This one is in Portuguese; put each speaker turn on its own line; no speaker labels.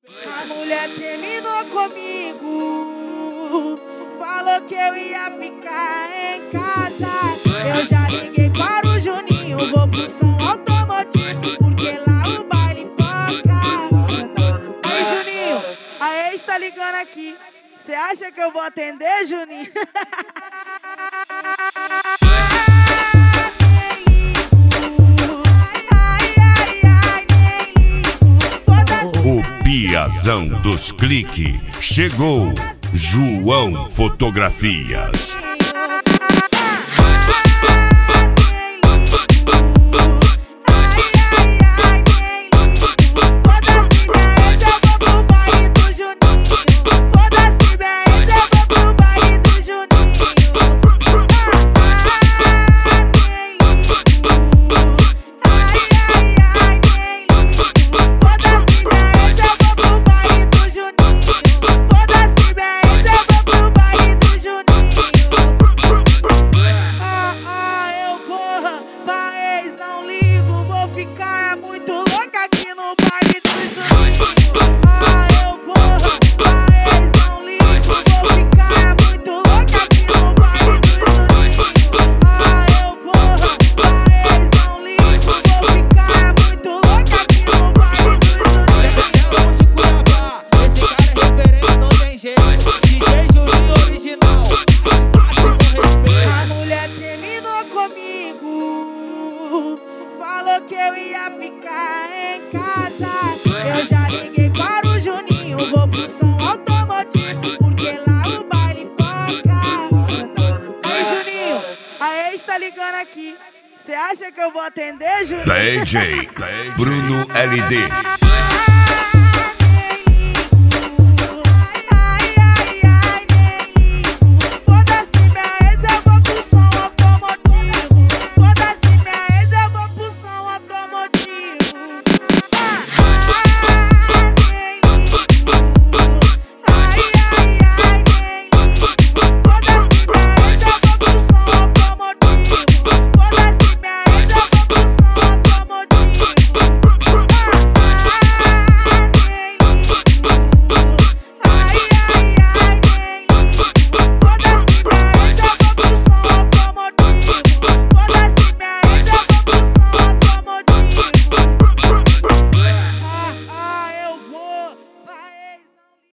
A mulher terminou comigo, falou que eu ia ficar em casa. Eu já liguei para o Juninho, vou pro som automotivo, porque lá o baile toca. Ei, Juninho, a ex tá ligando aqui. Cê acha que eu vou atender, Juninho?
O Piazão dos cliques chegou. João Fotografias.
Ficar muito louca aqui no baile do Juninho. Ah, eu vou pra ex, não ligo. Vou ficar muito louca aqui no baile do Juninho. Ah, eu vou pra ex, não ligo. Vou ficar muito louca aqui no baile do Juninho.
Esse cara é referente, não tem jeito. DJ Juninho original.
A mulher terminou comigo, falou que eu ia ficar em casa. Eu já liguei para o Juninho, vou pro som automotivo, porque lá o baile toca. Ei, Juninho, a ex tá ligando aqui. Cê acha que eu vou atender, Juninho?
DJ Bruno LD.